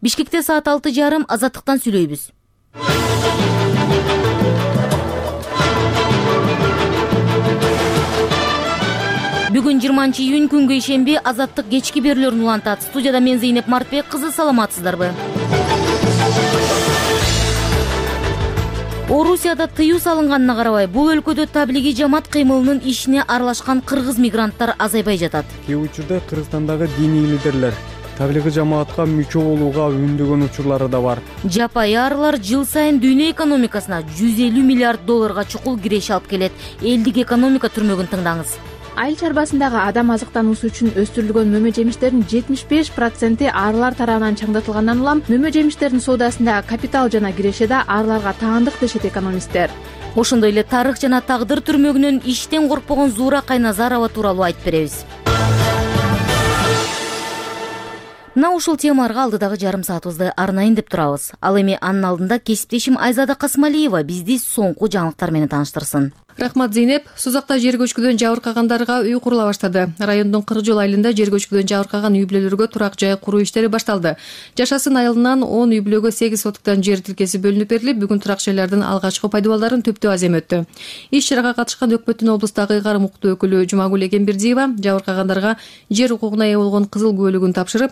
Бишкекте саат 6:30 Азаттыктан сүйлөйбүз. Бүгүн 20-июнь күнгө ишемби Азаттык кечки берүүлөрүн улантат. Студияда мен Зейнеп Мартбек кызы, саламатсыздарбы? Орусияда тыюу салынганына карабай, бул өлкөдө таблиги жамаат кыймылынын ишине аралашкан кыргыз мигранттар азайбай жатат. Кээ учурда Кыргызстандагы диний лидерлер таблиги жамаатка мүчө болууга үндөгөн учурлары да бар. Жапай арылар жыл сайын дүйнө экономикасына 150 миллиард долларга чукул киреш алып келет. Элдик экономика түрмөгүн тыңдаңыз. Айыл чарбасындагы адам азыктануусу үчүн өстүрүлгөн мөмө жемиштердин 75% арылар тарабынан чаңдатылгандан улам мөмө жемиштердин соодасында капитал жана киреше да арыларга таандык дешет экономисттер. Ошондой эле тарых жана тагдыр түрмөгүнөн иштен коркпогон Зуура Кайназарова тууралуу айтып беребиз. Мына ушул темаларга алдыдагы жарым саатыбызды арнайын деп турабыз. Ал эми анын алдында кесиптешим Айзада Касмалиева бизди соңку жаңылыктар менен тааныштырсын. Рахмат, Зейнеп. Сузакта жер көчкүдөн жабыркагандарга үй курула баштады. Райондун Кыржол айылында жер көчкүдөн жабыркаган үй бүлөлөргө турак жай куруу иштери башталды. Жашасын айылынан 10 үй бүлөгө 8 соттуктан жер тилкеси бөлүнүп берилип, бүгүн турак жайлардын алгачкы пайдубалдарын төптөө азем өттү. Иш чарага катышкан өкмөттүн облустагы ыйгарым укуктуу өкүлү Жумагүл Эгембердиева жабыркагандарга жер укугуна ээ болгон кызыл күбөлүгүн тапшырып,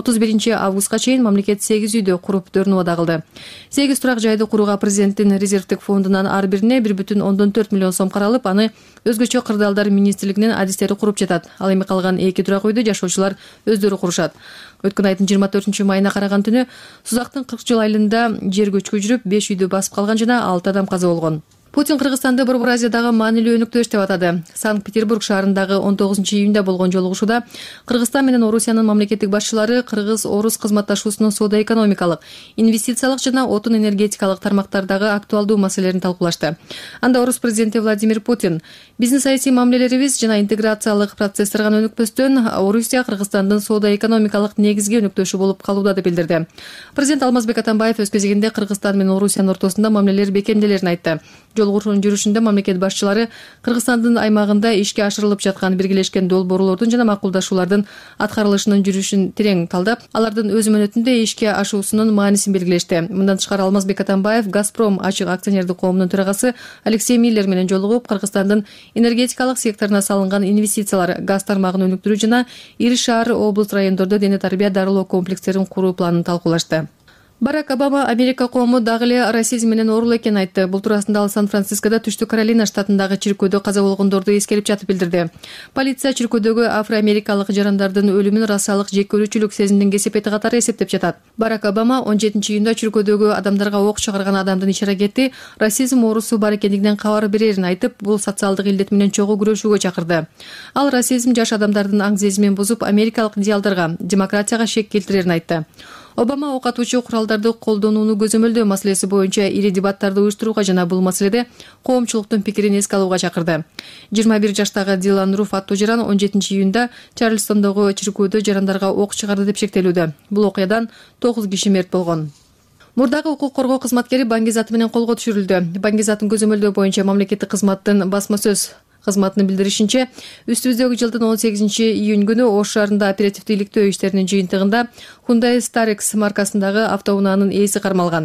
31 августка чейин мамлекет 8 үйдө куруптөрүн убада кылды. 8 турак жайды курууга президенттин резервдик фондунан ар бирине 1,4 миллион сом каралып, аны өзгөчө кырдаалдар министрлигинин адистери куруп жатат. Ал эми калган 2 турак үйдү жашоочулар өздөрү курушат. Өткөн айдын 24 майына караган түнү Сузактын Кыргыз айылында жер көчкү жүрүп, 5 үйдү басып калган жана 6 адам каза болгон. Путин Кыргызстанды Борбор Азиядагы маанилүү өнөктөш деп атады. Санкт-Петербург шаарындагы 19-июнда болгон жолугушууда Кыргызстан менен Орусиянын мамлекеттик башчылары Кыргыз-Орус кызматташуусунун соода-экономикалык, инвестициялык жана отун энергетикалык тармактардагы актуалдуу маселелерин талкуулашты. Анда Орус президенти Владимир Путин: "Биздин саясий мамилелерибиз жана интеграциялык процесстер гана өнөктөстөн Орусия Кыргызстандын соода-экономикалык негизги өнөктөшү болуп калууда" деп билдирди. Президент Алмазбек Атамбаев өз кезегинде Кыргызстан менен Орусиянын ортосунда мамилелер бекемделерин айтты. Жолугушуунун жүрүшүндө мамлекет башчылары Кыргызстандын аймагында ишке ашырылып жаткан биргелешкен долбоорлордун жана макулдашуулардын аткарылышынын жүрүшүн терең талдап, алардын өз мөөнөтүндө ишке ашуусунун маанисин белгилешти. Мындан тышкары Алмазбек Атамбаев Газпром ачык акционердик коомунун төрагасы Алексей Миллер менен жолугуп, Кыргызстандын энергетикалык секторуна салынган инвестициялар, газ тармагын өнүктүрүү жана ири шаар, облус, райондордо дене тарбия дарылоо комплекстерин куруу планын талкуулашты. Барак Обама Америка коому дагы эле расизм менен оорулуу экенин айтты. Бул туурасында ал Сан-Францискодо Түштүк Каролина штатындагы чиркөөдө каза болгондорду эскерип жатып билдирди. Полиция чиркөөдөгү афроамерикалык жарандардын өлүмүн расалык жек көрүүчүлүк сезимдин кесепети катары эсептеп жатат. Барак Обама 17-июнда чиркөөдөгү адамдарга ок чыгарган адамдын иш-аракети расизм оорусу бар экендигинен кабар берерин айтып, бул социалдык илдет менен чогуу күрөшүүгө чакырды. Ал расизм жаш адамдардын аң сезимин бузуп, америкалык идеалдарга, демократияга шек келтирерин айтты. Обама ок атуучу куралдарды колдонууну көзөмөлдөө маселеси боюнча ири дебаттарды уюштурууга жана бул маселеде коомчулуктун пикирин эске алууга чакырды. 21 жаштагы Дилан Руф аттуу жаран 17-июнда Чарльстондогу чиркөөдө жарандарга ок чыгарды деп шектелүүдө. Бул окуядан 9 киши мерт болгон. Мурдагы укук коргоо кызматкери Баңгизат менен колго түшүрүлдү. Баңгизаттын көзөмөлдөө боюнча мамлекеттик кызматтын басма сөз кызматынын билдиришинче, үстүбүздөгү жылдын 18-июнь күнү Ош шаарында оперативдүүлүктөө иштеринин жыйынтыгында Hyundai Starex маркасындагы автоунаанын ээси кармалган.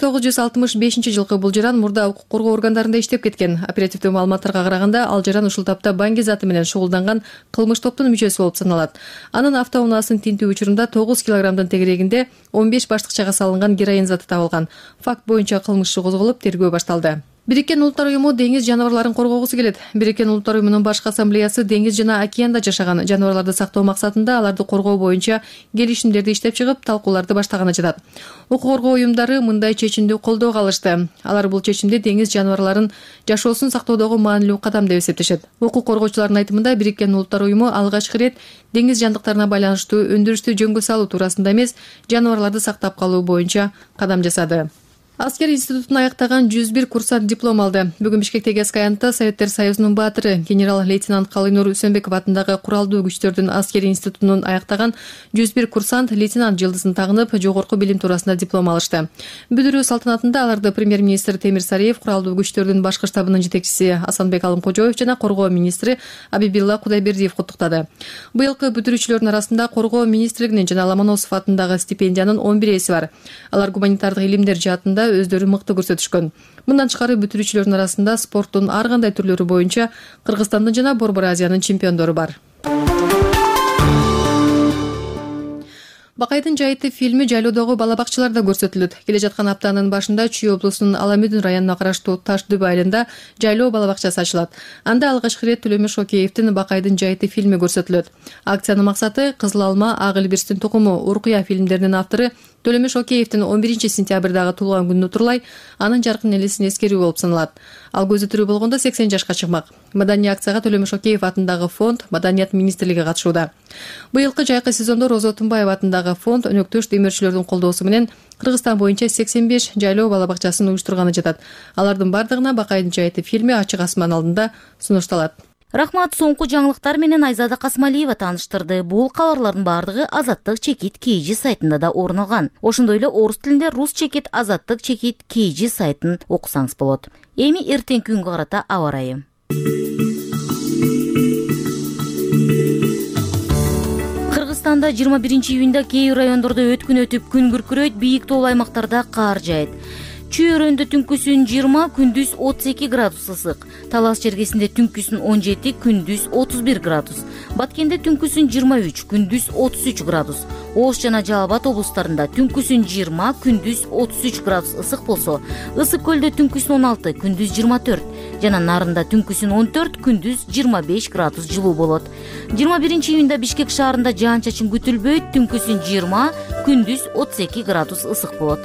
1965-жылкы бул жаран мурда укук коргоо органдарында иштеп кеткен. Оперативдүү маалыматтарга караганда, ал жаран ушул тапта Баңгизаты менен шугулданган кылмыш топтун мүчөсү болуп саналат. Анын автоунаасын тинтүү учурунда 9 килограммдын тегерегинде 15 баштыкчага салынган героин заты табылган. Факт боюнча кылмыш иши козголуп, тергөө башталды. Бириккен Улуттар уюму деңиз жаныбарларын коргоосу келет. Бириккен Улуттар уюмунун башкы ассамблеясы деңиз жана океанда жашаган жаныбарларды сактоо максатында аларды коргоо боюнча келишимдерди иштеп чыгып, талкууларды баштаганы жатат. Укук коргоо уюмдары мындай чечимди колдоого алышты. Алар бул чечимди деңиз жаныбарларын жашоосун сактоодогу маанилүү кадам деп эсептешет. Укук коргоочулардын айтымында Бириккен Улуттар уюму алгачкы ирет деңиз жандыктарына байланыштуу өндүрүштү жөнгө салуу туурасында эмес, жаныбарларды сактап калуу боюнча кадам жасады. Аскер институтун аяктаган 101 курсант диплом алды. Бүгүн Бишкектеги Аскаянтта Советтер Союзунун баатыры генерал-лейтенант Калыйнур Үсөнбеков атындагы куралдуу күчтөрдүн аскери институтунун аяктаган 101 курсант лейтенант жылдызын тагынып, жогорку билим туурасында диплом алышты. Бүдүрүү салтанатында аларды премьер-министр Темир Сариев, куралдуу күчтөрдүн башкы штабынын жетекчиси Асанбек Алымкожоев жана коргоо министри Абибилла Кудайбердиев куттуктады. Быйылкы бүтүрүүчүлөрдүн арасында коргоо министрлигинин жана Ломоносов атындагы стипендиянын 11 эси бар. Алар гуманитардык илимдер жаатында өздөрү мыкты көрсөтүшкөн. Мындан тышкары бүтүрүүчүлөрдүн арасында спорттун ар кандай түрлөрү боюнча Кыргызстандын жана Борбор Азиянын чемпиондору бар. Бакайдын жайыты фильми жайлоодогу бала бакчаларда көрсөтүлөт. Келе жаткан аптанын башында Чүй облусунун Аламүдүн районуна караштуу Таш-Дүбү айылында жайлоо бала бакчасы ачылат. Анда алгачкы ирет Төлөмөш Океевдин Бакайдын жайыты фильми көрсөтүлөт. Акциянын максаты Кызыл алма, Ак Илбирстин тукуму, Уркуя фильмдеринин автору Төлөмөш Океевдин 11 сентябрдагы туулган күнүн утурлай анын жаркын элесин эскерүү болуп саналат. Ал көзү тирүү болгондо 80 жашка чыкмак. Маданий акцияга Төлөмөш Океев атындагы фонд, Маданият министрлиги катышууда. Быйылкы жайкы сезондо Роза Отунбаева атындагы фонд өнөктөш демөөрчүлөрдүн колдоосу менен Кыргызстан боюнча 85 жайлоо бала бакчасын уюштурганы жатат. Алардын бардыгына Бакайдын жайыты фильми ачык асман алдында сунушталат. Рахмат, соңку жаңылыктар менен Айзада Касмалиева тааныштырды. Бул кабарлардын бардыгы Азаттык чекит KG сайтында да орун алган. Ошондой эле орус тилинде Рус чекит Азаттык чекит KG сайтын окусаңыз болот. Эми эртеңки күнгө карата аба ырайы. Кыргызстанда 21 июнда кээ райондордо өткүн өтүп, күн күркүрөйт, бийик тоолуу аймактарда кар жаайт. Чүй өрөөндө түнкүсүн 20, күндүз 32 градус ысык. Талас чергесинде түнкүсүн 17, күндүз 31 градус. Баткенде түнкүсүн 23, күндүз 33 градус. Ош жана Жалал Абад облустарында түнкүсүн 20, күндүз 33 градус ысык болсо, Ысык көлдө түнкүсүн 16, күндүз 24, жана Нарында түнкүсүн 14, күндүз 25 градус жылуу болот. 21 июнда Бишкек шаарында жаан-чачын күтүлбөйт, түнкүсүн 20, күндүз 32 градус ысык болот.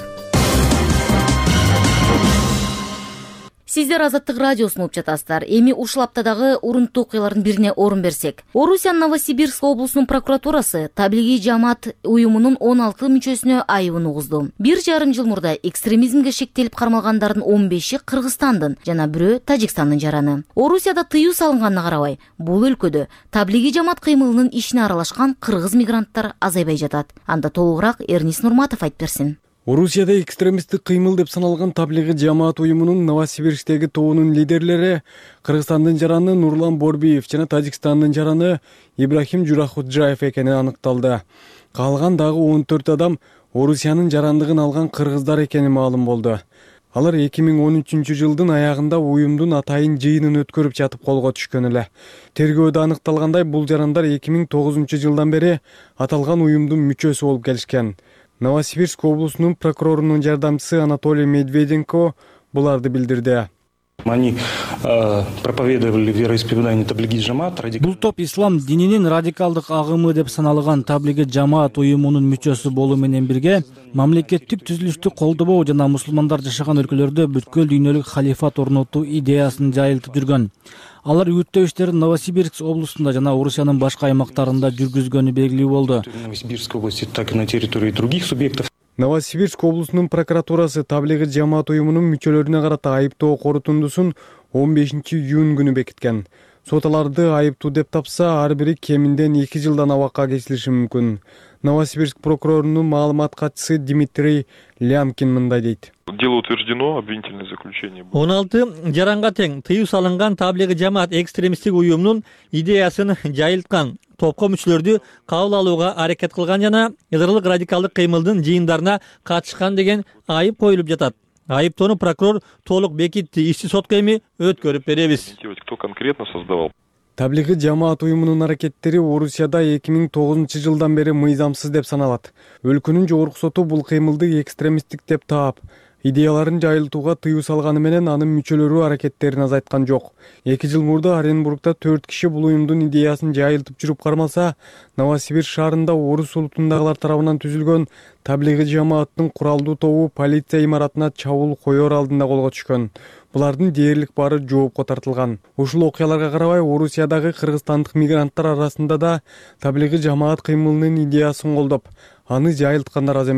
Сиздер Азаттык радиосун угуп жатасыздар. Эми ушул аптадагы урунттуу окуялардын бирине орун берсек. Орусиянын Новосибирск облусунун прокуратурасы таблигий жамаат уюмунун 16 мүчөсүнө айыбын угузду. 1,5 жыл мурда экстремизмге шектелип кармалгандардын 15-и Кыргызстандын жана бирөө Тажикстандын жараны. Орусияда тыюу салынганына карабай, бул өлкөдө таблигий жамаат кыймылынын ишине аралашкан кыргыз мигранттар азайбай жатат. Анда толугураак Эрнис Нурматов айтып берсин. Орусияда экстремисттик кыймыл деп саналган таблигий жамаат уюмунун Новосибирсктеги тобунун лидерлери Кыргызстандын жараны Нурлан Борбиев жана Тажикстандын жараны Ибрахим Журахуджаев экени аныкталды. Калган дагы 14 адам Орусиянын жарандыгын алган кыргыздар экени маалым болду. Алар 2013 жылдын аягында уюмдун атайын жыйынын өткөрүп жатып колго түшкөн эле. Тергөөдө аныкталгандай, бул жарандар 2009 жылдан бери аталган уюмдун мүчөсү болуп келишкен. Новосибирск облусунун прокурорунун жардамчысы Анатолий Медведенко буларды билдирди. Они проповедовали вероисповедание таблигий жамаат. Бул топ ислам дининин радикалдык агымы деп саналган таблигий жамаат уюмунун мүчөсү болуу менен бирге мамлекеттик түзүлүштү колдобоо жана мусулмандар жашаган өлкөлөрдө бүткүл дүйнөлүк халифат орнотуу идеясын жайылтып жүргөн. Алар үгүттөө иштерин Новосибирск облусунда жана Орусиянын башка аймактарында жүргүзгөнү белгилүү болду. Новосибирск области, так и на территории других субъектов. Новосибирск облусунун прокуратурасы таблигий жамаат уюмунун мүчөлөрүнө карата айыптоо корутундусун 15 июнь күнү бекиткен. Сот аларды айыптуу деп тапса, ар бири кеминден 2 жылдан абакка кесилиши мүмкүн. Новосибирск прокурорунун маалымат катчысы Дмитрий Лямкин мындай дейт. Дело утверждено, обвинительное заключение. 16 жаранга тең тыюу салынган таблигий жамаат экстремисттик уюмунун идеясын жайылткан топко мүчөлөрдү кабыл алууга аракет кылган жана ылдырлык радикалдык кыймылдын жыйындарына катышкан деген айып коюлуп жатат. Айыптоону прокурор толук бекитти. Ишти сотко эми өткөрүп беребиз. Кто конкретно создавал? Таблигий жамаат уюмунун аракеттери Орусияда 2009 жылдан бери мыйзамсыз деп саналат. Өлкөнүн жогорку соту бул кыймылды экстремисттик деп таап, идеяларын жайылтууга тыюу салганы менен анын мүчөлөрү аракеттерин азайткан жок. 2 жыл мурда Оренбургда 4 киши бул уюмдун идеясын жайылтып жүрүп кармалса, Новосибирск шаарында орус улутундагылар тарабынан түзүлгөн таблигий жамааттын куралдуу тобу полиция имаратына чабуул коёр алдында колго түшкөн. Булардын дээрлик баары жоопко тартылган. Ушул окуяларга карабай, Орусиядагы кыргызстандык мигранттар арасында да таблигий жамаат кыймылынын идеясын колдоп, аны жайылткандар аз эмес.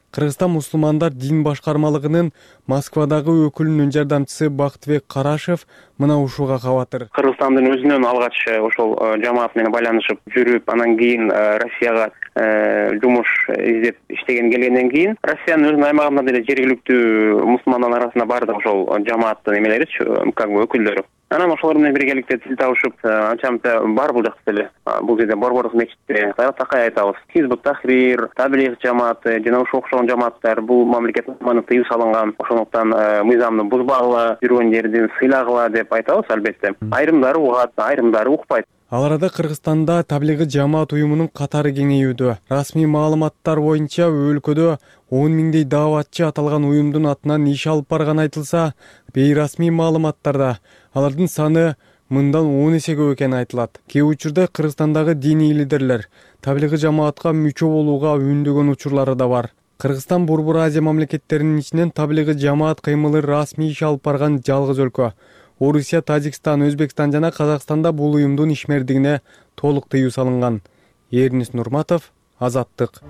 Кыргызстан мусулмандар дин башкармалыгынын Москвадагы өкүлүнүн жардамчысы Бактыбек Карашев мына ушуга кабатыр. Кыргызстандын өзүнөн алгач ошол жамаат менен байланышып жүрүп, анан кийин Россияга жумуш издеп келгенден кийин Россиянын өзүнүн аймагында деле жергиликтүү мусулмандар арасында бардык ошол жамааттын эмелеричи, как бы өкүлдөрү. Анан ошолор менен биргеликте тил табышып, анча-мынча бар бул жакта деле. Бул жерде Борбордук мечитте Такай айтабыз. Хизбут Тахрир, Таблигh жамааты жана ошого окшогон жамааттар бул мамлекеттин тыюу салынган. Ошондуктан мыйзамды бузбагыла, жүргөн жерден сыйлагыла деп айтабыз албетте. Айрымдары угат, айрымдары укпайт. Ал арада Кыргызстанда таблигh жамаат уюмунун катары кеңейүүдө. Расмий маалыматтар боюнча өлкөдө 10 миңдей дааватчы аталган уюмдун атынан иш алып барганы айтылса, бейрасмий маалыматтарда алардын саны мындан 10 эсе көп экени айтылат. Кээ учурда Кыргызстандагы диний лидерлер таблигh жамаатка мүчө болууга үндөгөн учурлары да бар. Кыргызстан Борбор Азия мамлекеттеринин ичинен таблигh жамаат кыймылы расмий иш алып барган жалгыз өлкө. Орусия, Тажикстан, Өзбекстан жана Казакстанда бул уюмдун ишмердигине толук тыюу салынган. Эрнис Нурматов, Азаттык.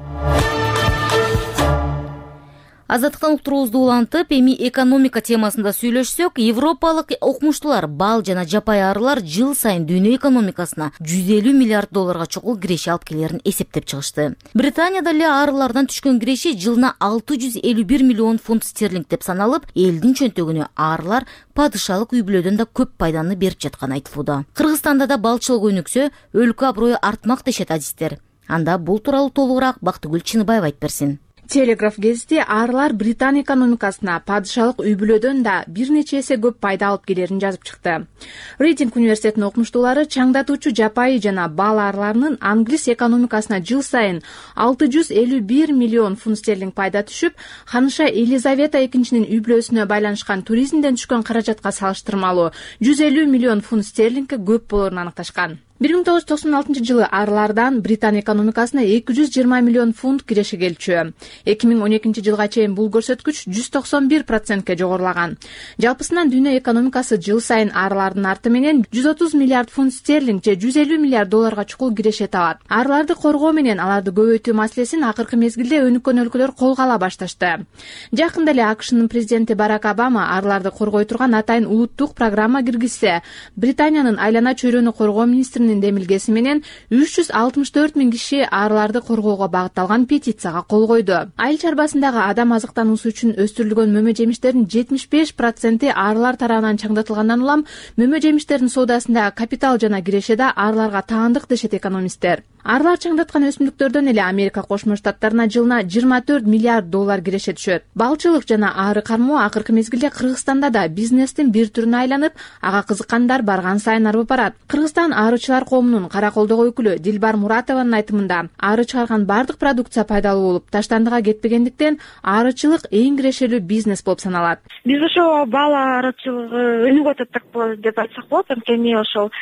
Азаттыктан уктуруубузду улантып, эми экономика темасында сүйлөшсөк, европалык окумуштуулар бал жана жапай арылар жыл сайын дүйнө экономикасына 150 миллиард долларга чукул киреше алып келерин эсептеп чыгышты. Британияда эле арылардан түшкөн киреше жылына 651 миллион фунт стерлинг деп саналып, элдин чөнтөгүнө арылар падышалык үй бүлөдөн да көп пайданы берип жатканы айтылууда. Кыргызстанда да балчылык өнүксө, өлкө аброю артмак дешет адистер. Анда бул тууралуу толугураак Бактыгүл Чыныбаева айтып берсин. Телеграф гезити арылар Британ экономикасына падышалык үй бүлөдөн да бир нече эсе көп пайда алып келерин жазып чыкты. Рейтинг университетинин окумуштуулары чаңдатуучу жапайы жана бал арыларынын англис экономикасына жыл сайын 651 миллион фунт стерлинг пайда түшүп, ханыша Елизавета экинчинин үй бүлөсүнө байланышкан туризмден түшкөн каражатка салыштырмалуу 150 миллион фунт стерлингке көп болорун аныкташкан. 1996 жылы арылардан Британ экономикасына 220 миллион фунт киреше келчү. 2012 жылга чейин бул көрсөткүч 191%ке жогорулаган. Жалпысынан дүйнө экономикасы жыл сайын арылардын арты менен 130 миллиард фунт стерлинг же 150 миллиард долларга чукул киреше табат. Арыларды коргоо менен аларды көбөйтүү маселесин акыркы мезгилде өнүккөн өлкөлөр колго ала башташты. Жакында эле АКШнын президенти Барак Обама арыларды коргой турган атайын улуттук программа киргизсе, Британиянын айлана чөйрөнү коргоо министринин демилгеси менен 364 миң киши арыларды коргоого багытталган петицияга кол койду. Айыл чарбасындагы адам азыктануусу үчүн өстүрүлгөн мөмө жемиштердин 75% арылар тарабынан чаңдатылгандан улам мөмө жемиштердин соодасында капитал жана киреше да арыларга таандык дешет экономисттер. Арылар чаңдаткан өсүмдүктөрдөн эле Америка Кошмо Штаттарына жылына 24 миллиард доллар киреше түшөт. Балчылык жана ары кармоо акыркы мезгилде Кыргызстанда да бизнестин бир түрүнө айланып, ага кызыккандар барган сайын арып барат. Кыргызстан арычылар коомунун Караколдогу өкүлү Дилбар Муратованын айтымында, ары чыгарган бардык продукция пайдалуу болуп, таштандыга кетпегендиктен арычылык эң кирешелүү бизнес болуп саналат. Биз ошо бал арычылыгы өнүгүп атат деп айтсак болот. Анткени ошол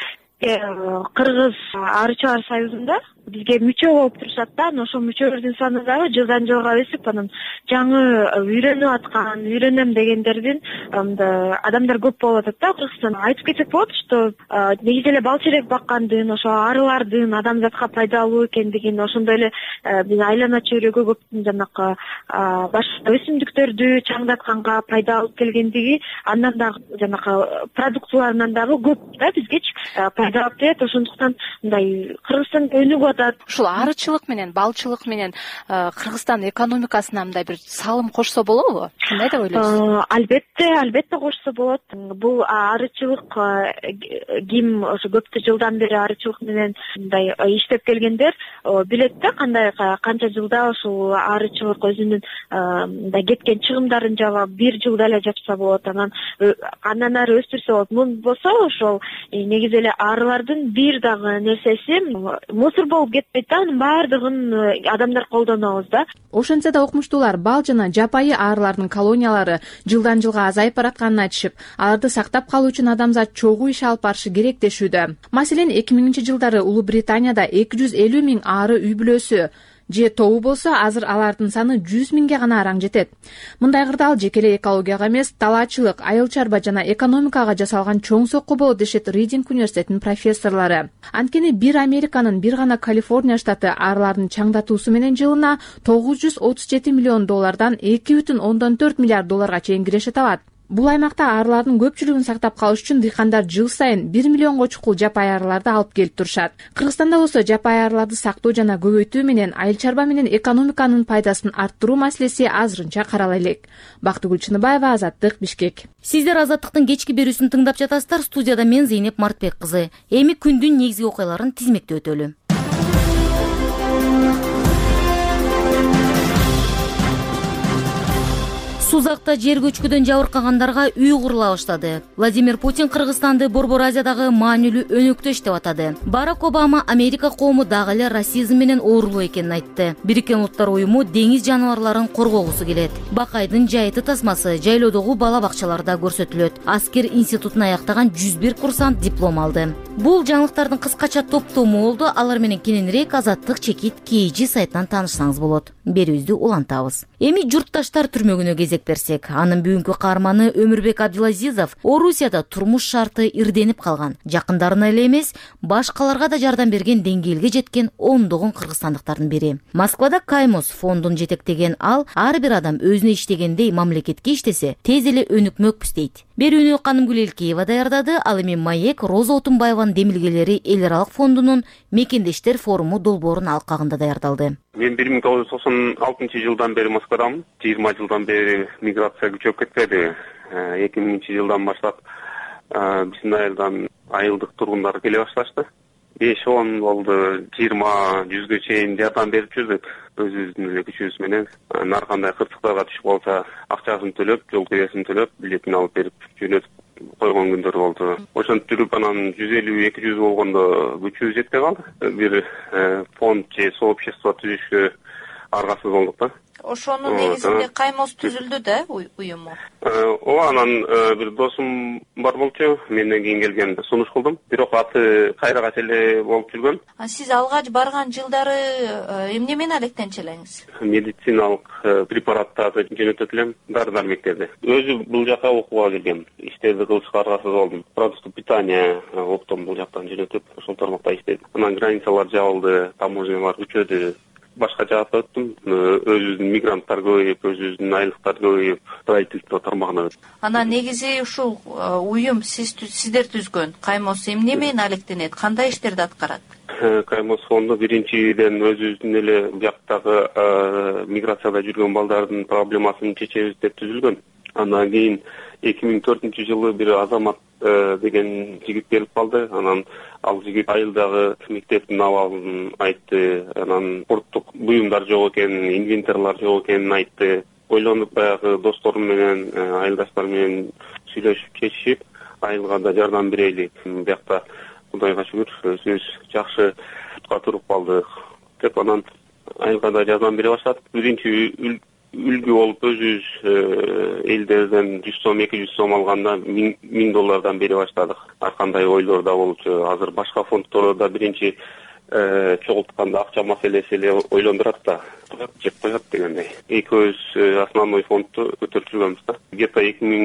Кыргыз арычылар союзунда бизге мүчө болуп турушат да, ошол мүчөлөрдүн саны дагы жылдан жылга өсүп, анан жаңы үйрөнүп аткан, үйрөнөм дегендердин адамдар көп болуп атат да Кыргызстанда. Айтып кетсек болот, что негизи эле бал челек баккандын, ошо арылардын адамзатка пайдалуу экендигин, ошондой эле биз айлана чөйрөгө көп жанакы башка өсүмдүктөрдү чаңдатканга пайда алып келгендиги, андан дагы жанакы продукцияларынан дагы көп да бизгечи пайда алып келет. Ошондуктан мындай Кыргызстан өнүгүп ушул арычылык менен балчылык менен Кыргызстан экономикасына мындай бир салым кошсо болобу? Кандай деп ойлойсуз? Албетте кошсо болот. Бул арычылык ким ошо көптү жылдан бери арычылык менен мындай иштеп келгендер билет да, кандай канча жылда ушул арычылык өзүнүн мындай кеткен чыгымдарын жаап, бир жылда эле жапса болот, андан ары өстүрсө болот. Мун болсо ошол негизи эле арылардын бир дагы нерсеси мусор болуп кетпейт да, анын баардыгын адамдар колдонобуз да. Ошентсе да окумуштуулар бал жана жапайы арылардын колониялары жылдан жылга азайып баратканын айтышып, аларды сактап калуу үчүн адамзат чогуу иш алып барышы керек дешүүдө. Маселен, 2000-жылдары Улуу Британияда 250 миң ары үй бүлөсү же тобу болсо азыр алардын саны 100 миңге гана араң жетет. Мындай кырдаал жеке эле экологияга эмес, талаачылык, айыл чарба жана экономикага жасалган чоң сокку болот дешет Ридинг университетинин профессорлору. Анткени бир Американын, бир гана Калифорния штаты арылардын чаңдатуусу менен жылына $937 миллион 2,4 миллиард чейин киреше табат. Бул аймакта арылардын көпчүлүгүн сактап калыш үчүн дыйкандар жыл сайын 1 миллионго чукул жапайы арыларды алып келип турушат. Кыргызстанда болсо жапайы арыларды сактоо жана көбөйтүү менен айыл чарба менен экономиканын пайдасын арттыруу маселеси азырынча карала элек. Бактыгүл Чыныбаева, Азаттык, Бишкек. Сиздер Азаттыктын кечки берүүсүн тыңдап жатасыздар. Студияда мен Зейнеп Мартбек кызы. Эми күндүн негизги окуяларын тизмектеп өтөлү. Сузакта жер көчкүдөн жабыркагандарга үй курула баштады. Владимир Путин Кыргызстанды Борбор Азиядагы маанилүү өнөктөш деп атады. Барак Обама Америка коому дагы эле расизм менен оорулуу экенин айтты. Бириккен Улуттар уюму деңиз жаныбарларын коргогусу келет. Бакайдын жайыты тасмасы жайлоодогу бала бакчаларда көрсөтүлөт. Аскер институтун аяктаган 101 курсант диплом алды. Бул жаңылыктардын кыскача топтому болду. Алар менен кененирээк Азаттык чекит KG сайтынан таанышсаңыз болот. Берүүбүздү улантабыз. Эми журтташтар түрмөгүнө кезек берсек, анын бүгүнкү каарманы Өмүрбек Абдулазизов Орусияда турмуш шарты ирденип калган. Жакындарына эле эмес, башкаларга да жардам берген деңгээлге жеткен ондогон кыргызстандыктардын бири. Москвада Каймос фондун жетектеген ал, ар бир адам өзүнө иштегендей мамлекетке иштесе, тез эле өнүкмөкпүз дейт. Берүүнү Канымгүл Элкеева даярдады. Ал эми Маек Роза Отунбаеванын демилгелери эл аралык фондунун Мекендештер форуму долбоорунун алкагында даярдалды. Мен 1996 жылдан бери Москвадамын. 20 жылдан бери миграция күчөп кетпеди. 2000 жылдан баштап биздин айылдан айылдык тургундар келе башташты. 5-10 болду, 20-100ге чейин жардам берип жүрдүк. Өзүбүздүн эле күчүбүз менен. Ар кандай кырсыктарга түшүп калса, акчасын төлөп, жол киресин төлөп, билетин алып берип жөнөтүп койгон күндөр болду. Ошентип жүрүп анан 150-200 болгондо күчүбүз жетпей калды. Бир фонд же сообщество түзүшкө аргасыз болдук да. Ошонун негизинде Каймос түзүлдү да уюму. Ооба, анан бир досум бар болчу, менден кийин келген, сунуш кылдым. Бирок аты кайрагач эле болуп жүргөн. Сиз алгач барган жылдары эмне менен алектенчү элеңиз? Медициналык препараттарды жөнөтөт элем, дары-дармектерди. Өзү бул жака окууга келгем. Иштерди кылышка аргасыз болдум. Продукты питания оптом бул жактан жөнөтүп, ошол тармакта иштедим. Анан границалар жабылды, таможнялар күчөдү. Башка жакка өттүм. Өзүбүздүн мигранттар көбөйүп, өзүбүздүн айылдыктар көбөйүп, строительство тармагына өттүм. Анан негизи ушул уюм сиздер түзгөн Каймос эмне менен алектенет? Кандай иштерди аткарат? Каймос фонду биринчиден өзүбүздүн эле жактагы миграцияда жүргөн балдардын проблемасын чечебиз деп түзүлгөн. Андан кийин 2004-жылы бир Азамат деген жигит келип калды. Анан ал жигит айылдагы мектептин абалын айтты. Анан спорттук буюмдар жок экенин, инвентарлар жок экенин айтты. Ойлонуп баягы досторум менен, айылдаштар менен сүйлөшүп чечишип, айылга да жардам берели. Биякта Кудайга шүгүр, өзүбүз жакшы тутка туруп калдык деп анан айылга да жардам бере баштадык. Биринчи үлгү болуп өзүбүз элдерден 100 сом, 200 сом алганда $1000 бере баштадык. Ар кандай ойлор да болчу. Азыр башка фонддордо биринчи чогултканда акча маселеси эле ойлондурат да, жеп коет дегендей. Экөөбүз основной фондду көтөрүп жүргөнбүз да. Где-то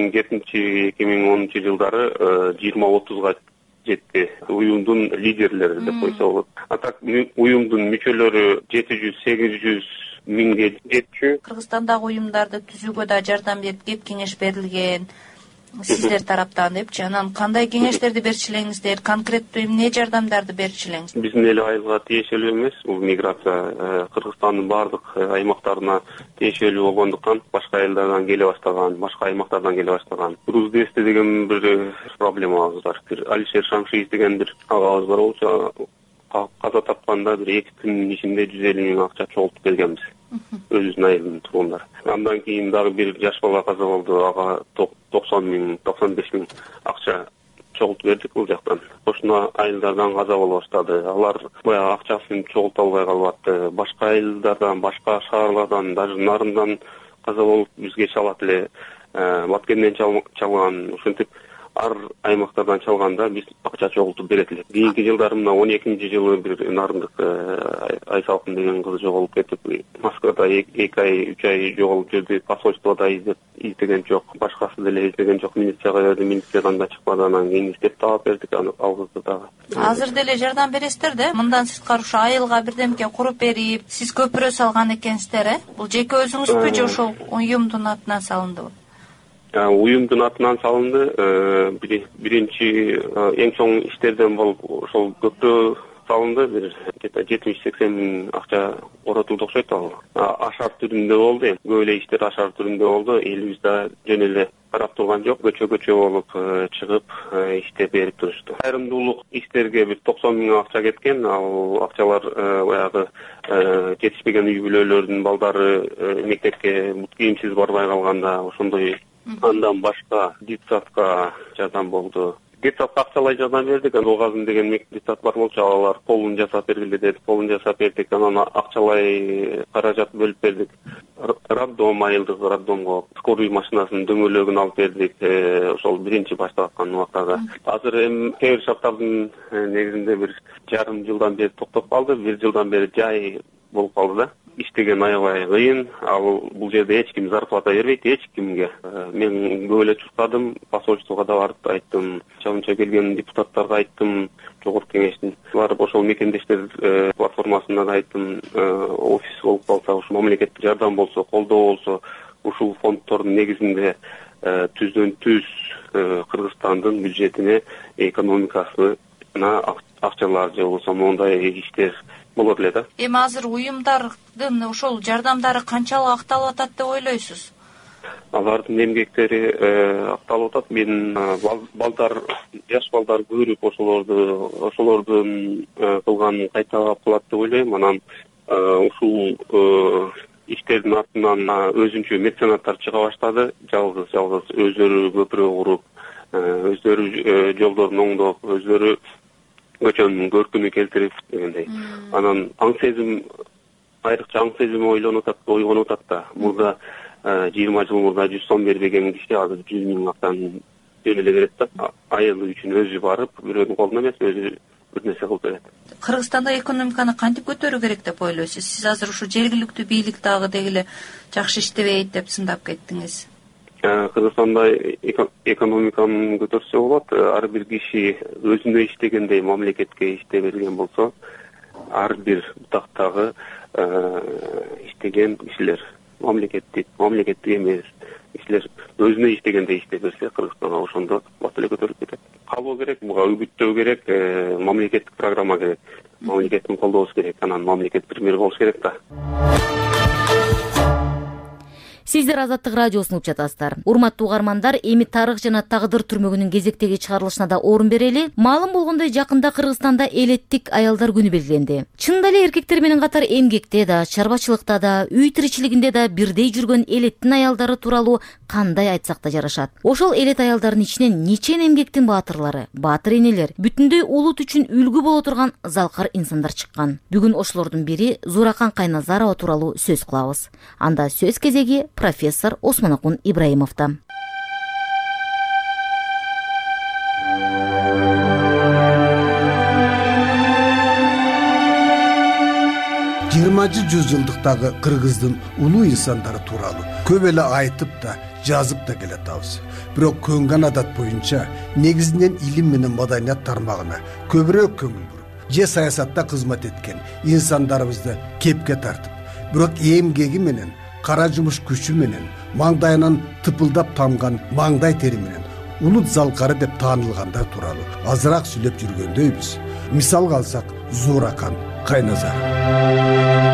2007-2010 жылдары 20-30га жетти. Уюмдун лидерлери деп койсо болот. А так уюмдун мүчөлөрү 700-800 миңге жетчү. Кыргызстандагы уюмдарды түзүүгө да жардам берип, кеп кеңеш берилген сиздер тараптан депчи. Анан кандай кеңештерди берчү элеңиздер? Конкреттүү эмне жардамдарды берчү элеңиз? Биздин эле айылга тиешелүү эмес. Бул миграция Кыргызстандын бардык аймактарына тиешелүү болгондуктан башка айылдардан келе баштаган, башка аймактардан келе баштаган. Руздести деген бир проблемабыз бар. Алишер Шамшиев деген бир агабыз бар болчу. Каза тапканда бир 2 күнүн ичинде 150 миң акча чогултуп келгенбиз. Өзүнүн айылынын тургундары. Андан кийин дагы бир жаш бала каза болду. Ага 90 миң, 95 миң акча чогултуп бердик бул жактан. Ошондо айылдардан каза боло баштады. Алар баягы акчасын чогулта албай калып, башка айылдардан, башка шаарлардан, даже Нарындан каза болуп бизге чалат эле. Баткенден чалган. Ошентип ар аймактардан чалганда биз акча чогултуп берет элек. Кийинки жылдары мына 12-жылы бир Нарындык Айсалкын деген кыз жоголуп кетип, Москвада 2 ай 3 ай жоголуп жүрдү. Посольствода издеген жок, башкасы деле издеген жок. Милицияга берди, милициядан да чыкпады. Анан кийин издеп таап бердик ал кызды дагы. Азыр деле жардам бересиздер да? Мындан сырткары ушу айылга бирдемке куруп берип, сиз көпүрө салган экенсиздер, Бул жеке өзүңүзбү же ошол уюмдун атынан салындыбы? Уюмдун атынан салынды. Биринчи эң чоң иштерден болуп ошол көпүрө салынды. Бир 70-80 миң акча коротулду окшойт ал. Ашар түрүндө болду. Көп эле иштер ашар түрүндө болду. Элибизде жөн эле карап турган жок, көчө болуп чыгып иштеп берип турушту. Айрымдуулук иштерге бир 90 миң акча кеткен. Ал акчалар баягы жетишпеген үй бүлөлөрдүн балдары мектепке бут кийимсиз барбай калганда ошондой. Андан башка детсадка жардам болду. Детсадка акчалай жардам бердик. Огазын деген детсад бар болчу, алар полун жасап бергиле деди. Полун жасап бердик. Анан акчалай каражат бөлүп бердик. Роддом, айылдык роддомго скорый машинасынын дөңгөлөгүн алып бердик. Ошол биринчи башталган убактагы. Азыр эми кээ бир шарттардын негизинде бир жарым жылдан бери токтоп калды. Бир жылдан бери жай болуп калды да. Иштеген аябай кыйын. Ал бул жерде эч ким зарплата бербейт, эч кимге. Мен көп эле чуркадым, посольствого да барып айттым, чабынча келген депутаттарга айттым, жогорку кеңештин. Барып ошол мекендештер платформасына да айттым, офис болуп калса, ушу мамлекеттик жардам болсо, колдоо болсо, ушул фонддордун негизинде түздөн түз Кыргызстандын бюджетине, экономикасына акчалар же болбосо мондай иштер болот эле да. Эми азыр уюмдардын ошол жардамдары канчалык акталып атат деп ойлойсуз? Алардын эмгектери акталып атат. Мен балдар, жаш балдар көрүп ошолордун кылганын кайталап кылат деп ойлойм. Анан ушул иштердин артынан өзүнчө меценаттар чыга баштады. Жалгыз өздөрү көпүрө куруп, өздөрү жолдорун оңдоп, өздөрү көчөнүн көркүнү келтирип дегендей. Анан аң сезим, айрыкча аң сезим ойгонуп атат да. Мурда 20 жыл мурда 100 сом бербеген киши азыр 100 миң актан жөн эле берет да. Айылы үчүн өзү барып, бирөөнүн колуна эмес, өзү бир нерсе кылып берет. Кыргызстанда экономиканы кантип көтөрүү керек деп ойлойсуз? Сиз азыр ушу жергиликтүү бийлик дагы дегеле жакшы иштебейт деп сындап кеттиңиз. Кыргызстанда экономиканы көтөрсө болот. Ар бир киши өзүнө иштегендей мамлекетке иштей берген болсо, ар бир бутактагы иштеген кишилер, мамлекеттик эмес кишилер өзүнө иштегендей иштей берсе, Кыргызстанга ошондо бат эле көтөрүп кетет. Калуу керек, буга үгүттөө керек, мамлекеттик программа керек, мамлекеттин колдоосу керек, анан мамлекет пример болуш керек да. Сиздер Азаттык радиосун угуп жатасыздар. Урматтуу угармандар, эми тарых жана тагдыр түрмөгүнүн кезектеги чыгарылышына да орун берели. Маалым болгондой, жакында Кыргызстанда элеттик аялдар күнү белгиленди. Чынында эле эркектер менен катар эмгекте да, чарбачылыкта да, үй тиричилигинде да бирдей жүргөн элеттин аялдары тууралуу кандай айтсак да жарашат. Ошол элет аялдардын ичинен нечен эмгектин баатырлары, баатыр энелер, бүтүндөй улут үчүн үлгү боло турган залкар инсандар чыккан. Бүгүн ошолордун бири Зууракан Кайназарова тууралуу сөз кылабыз. Анда сөз кезеги профессор Осмонокун Ибраимовдо. Жүз жылдыктагы кыргыздын улуу инсандары тууралуу көп эле айтып да жазып да келатабыз. Бирок көнгөн адат боюнча негизинен илим менен маданият тармагына көбүрөөк көңүл буруп, же саясатта кызмат эткен инсандарыбызды кепке тартып, бирок эмгеги менен, кара жумуш күчү менен, маңдайынан тыпылдап тамган маңдай тери менен улут залкары деп таанылгандар тууралуу азыраак сүйлөп жүргөндөйбүз. Мисалга алсак, Зууракан Кайназарова.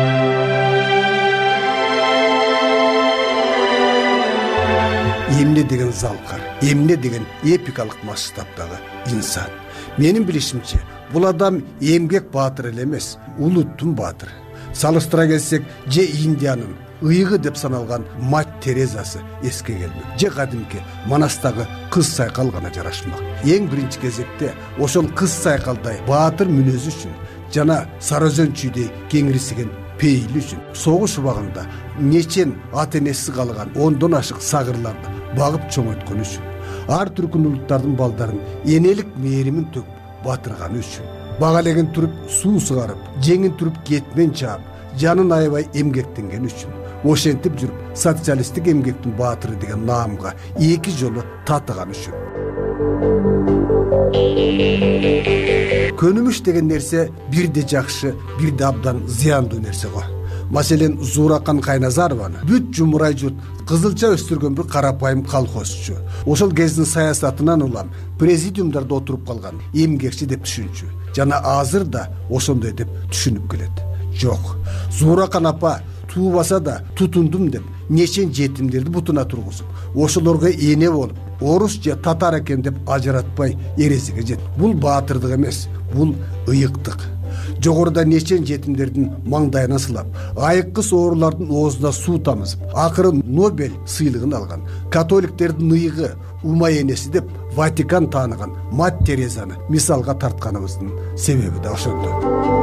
Эмне деген залкар, эмне деген эпикалык масштабтагы инсан. Менин билишимче, бул адам эмгек баатыр эле эмес, улуттун баатыры. Салыштыра келсек, же Индиянын ыйыгы деп саналган Мать Терезасы эске келмек, же кадимки Манастагы кыз сайкал гана жарашмак. Эң биринчи кезекте ошол кыз сайкалдай баатыр мүнөзү үчүн жана Сары Өзөн чүйдөй кеңирисиген пейили үчүн согуш убагында нечен ата энеси калган 10дон ашык сагырларды багып чоңойткон үчүн ар түркүн улуттардын балдарын энелик мээримин төгүп батырганы үчүн. Багалеген туруп суу сыгарып, жеңин туруп кетмен чаап, жанын аябай эмгектенген үчүн. Ошентип жүрүп, социалисттик эмгектин баатыры деген наамга 2 жолу татыган үчүн. Көнүмүш деген нерсе бирде жакшы, бирде абдан зыяндуу нерсе го. Маселен, Зууракан Кайназарованы бүт жумурай журт кызылча өстүргөн бир карапайым колхозчу. Ошол кездин саясатынан улам президиумдарда отуруп калган эмгекчи деп түшүнчү. Жана азыр да ошондой деп түшүнүп келет. Жок, Зууракан апа туубаса да тутундум деп нечен жетимдерди бутуна тургузуп, ошолорго эне болуп, орус же татар экен деп ажыратпай эресиге жет. Бул баатырдык эмес, бул ыйыктык. Жогоруда нечен жетимдердин маңдайына сылап, айыккыс оорулардын оозуна суу тамызып, акыры Нобель сыйлыгын алган католиктердин ыйыгы, ума энеси деп Ватикан тааныган Мать Терезаны мисалга тартканыбыздын себеби да ошондо.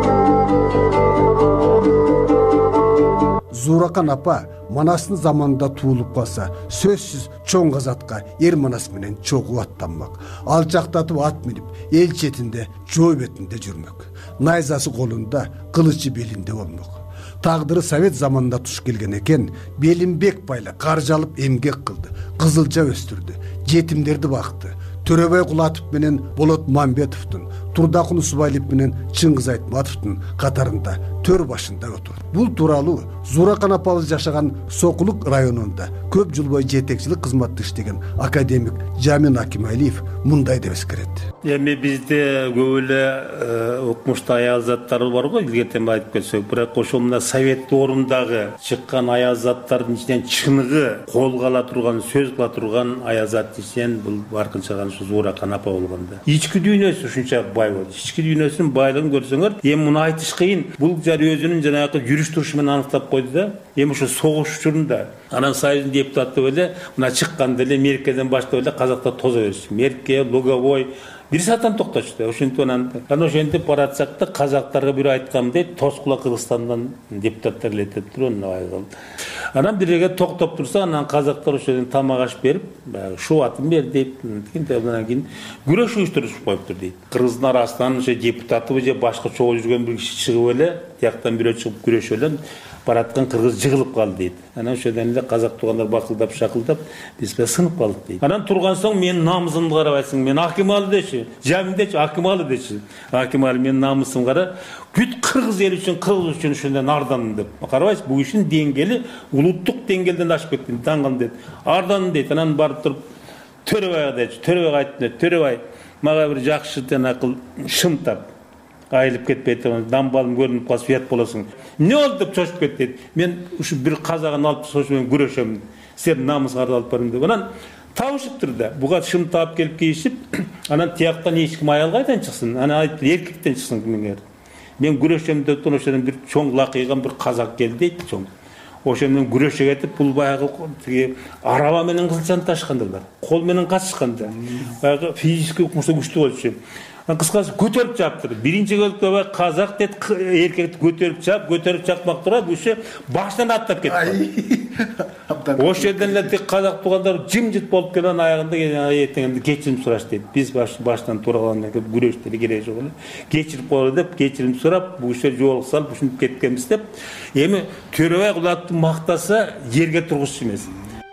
Зууракан апа Манастын заманында туулуп калса, сөзсүз чоң казатка эр манас менен чогуу аттанмак. Алчактатып ат минип, эл четинде, жоо бетинде жүрмөк. Найзасы колунда, кылычы белинде болмок. Тагдыры Совет заманында туш келген экен, белин бек байлап, каржы алып эмгек кылды, кызылча өстүрдү, жетимдерди бакты. Төрөбай Кулатов менен Болот Мамбетовдун, Турдакун Усубайлиев менен Чыңгыз Айтматовдун катарында төр башында отурду. Бул тууралуу Зууракан апабыз жашаган Сокулук районунда көп жыл бою жетекчилик кызматты иштеген академик Жамин Акималиев мындай деп эскерет. Эми бизде көп эле укмуштуу аял заттар бар го, илгертен айтып келсек, бирок ошол мына совет доорундагы чыккан аял заттардын ичинен чыныгы колго ала турган, сөз кыла турган аял зат ичинен бул баркынча Зууракан апа болгондо. Ички дүйнөсү ушунча бай болду. Ички дүйнөсүнүн байлыгын көрсөңөр, эми муну айтыш кыйын. Бул жары өзүнүн жанагы жүрүш турушу менен аныктап койду да. Эми ошо согуш учурунда анан Союздун депутаты эле мына чыкканда эле Меркеден баштап эле казакта тоза беришти. Мерке, Луговой бир сааттан токтотушту. Ошентип анан ошентип баратсак да казактарга бир айткам дейт, Тоскула Кыргызстандан депутаттар элетип туруп, анан бирге токтоп турса, анан казактар ошодон тамак аш берип, шубатын бер дейт. Андан кийин күрөш уюштурушуп коюптур дейт. Кыргыздын арасынан ошо депутатыбы же башка чогуу жүргөн бир киши чыгып эле, тияктан бирөө чыгып күрөшүп эле бараткан кыргыз жыгылып калды дейт. Анан ошодон эле казак туугандар бакылдап шакылдап, биз сынып калдык дейт. Анан турган соң менин намысымды карабайсың, мен Акималы дечи, Жамин дечи, Акималы дечи. Акималы менин намысымды кара, бүт кыргыз эл үчүн, кыргыз үчүн ошондон ардандым деп. Карабайсыз, бул иштин деңгээли улуттук деңгээлден ашып кетти, таңган дейт. Ардандым дейт. Анан барып туруп Төрөбайга дечи, Төрөбайга айттым, Төрөбай, мага бир жакшы акыл шымтап айылып кетпей турган, дамбалым көрүнүп калса уят болосуң. Эмне болду деп чочуп кетти дейт. Мен ушу бир казагын алып ошо менен күрөшөм. Сен намысыңарды алып барың деп. Анан табышыптыр да. Буга шым таап келип кийишип, анан тияктан эчким аял кайдан чыксын? Анан айтты, эркектен чыксын кимиңер. Мен күрөшөм деп ошодон бир чоң лакыйган бир казак келди дейт, чоң. Ошо менен күрөшө кетип, бул баягы тиги араба менен кызылчаны ташкандырлар. Кол менен качышканда. Баягы физический укмуштуу күчтүү болчу. Кыскасы көтөрүп чаптыр. Биринчи көлүктө казак дейт, эркекти көтөрүп чапмак турат, ошо баштан аттап кетти. Ошол жерден эле тик казак туугандар жымжыт болуп келген аягында эртеңинде кечирим сураш дейт. Биз баштан туура калганда күрөштөрү кереги жок эле. Кечирип коелу деп кечирим сурап, бул ишер жолук салып ушинтип кеткенбиз деп. Эми Төрөбай Кулатовду мактаса жерге тургузчу эмес.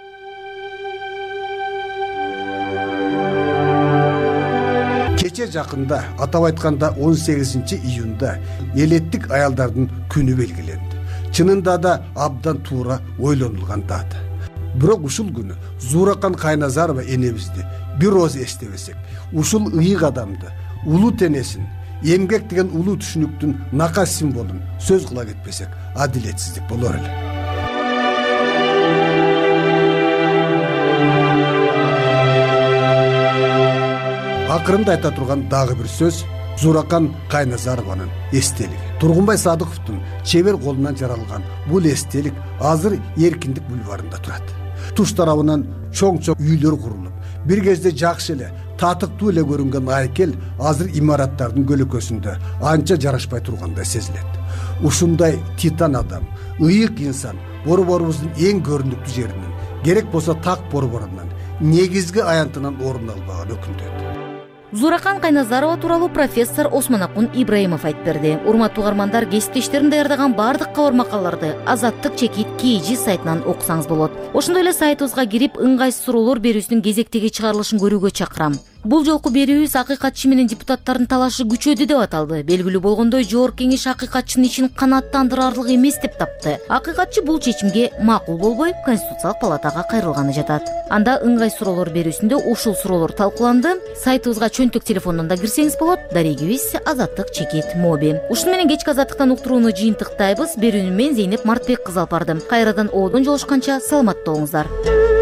Кече жакында, атап айтканда 18-июнда элеттик аялдардын күнү белгиленди. Чынында да абдан туура ойлонулган дата. Бирок ушул күнү Зууракан Кайназарова энебизди бир оз эстебесек, ушул ыйык адамды, улуу тенесин, эмгек деген улуу түшүнүктүн накас символун сөз кыла кетпесек, адилетсиздик болор эле. Акырында айта турган дагы бир сөз Зууракан Кайназарованын эстелиги. Тургунбай Садыковдун чебер колунан жаралган бул эстелик азыр Эркиндик бульварында турат. Туш тарабынан чоң-чоң үйлөр курулуп, бир кезде жакшы эле, татыктуу эле көрүнгөн айкел азыр имараттардын көлөкөсүндө анча жарашпай тургандай сезилет. Ушундай титан адам, ыйык инсан борборубуздун эң көрүнүктүү жеринен, керек болсо так борборунан негизги аянтынан орун албаган өкүндөт. Зууракан Кайназарова тууралуу профессор Осмонакун Ибраимов айтып берди. Урматтуу угармандар, кесиптештерим даярдаган бардык кабар макалаларды Азаттык чекит KG сайтынан окусаңыз болот. Ошондой эле сайтыбызга кирип, ыңгайсыз суроолор берүүсүнүн кезектеги чыгарылышын көрүүгө чакырам. Бул жолку берүүбүз акыйкатчы менен депутаттардын талашы күчөдү деп аталды. Белгилүү болгондой, Жогорку Кеңеш акыйкатчынын ишин канааттандырарлык эмес деп тапты. Акыйкатчы бул чечимге макул болбой, Конституциялык палатага кайрылганы жатат. Анда ыңгай суроолор берүүсүндө ушул суроолор талкууланды. Сайтыбызга чөнтөк телефонунан да кирсеңиз болот. Дарегибиз Азаттык чекит моби. Ушуну менен кечки Азаттыктан уктурууну жыйынтыктайбыз. Берүүнү мен Зейнеп Мартбек кызы алып бардым. Кайрадан оодон жолушканча саламатта болуңуздар.